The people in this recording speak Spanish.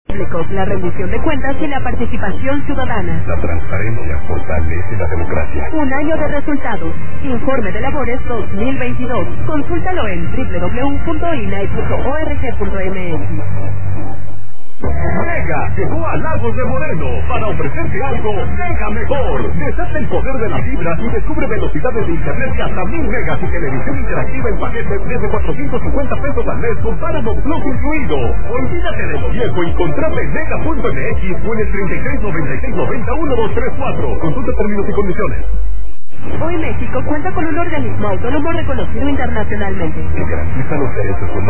La rendición de cuentas y la participación ciudadana. La transparencia fortalece la democracia. Un año de resultados. Informe de labores 2022. Consúltalo en www.inai.org.mx. Mega llegó a Lagos de Moreno para ofrecerte algo mega mejor. Desata el poder de las fibras y descubre velocidades de internet de hasta 1000 megas y televisión interactiva en paquetes desde 450 pesos al mes con Paramount Plus incluido. Olvídate de lo viejo y contrata en mega.mx o en el 3696901234. Consulta términos y condiciones. Hoy México cuenta con un organismo autónomo reconocido internacionalmente. Que garantiza los derechos humanos.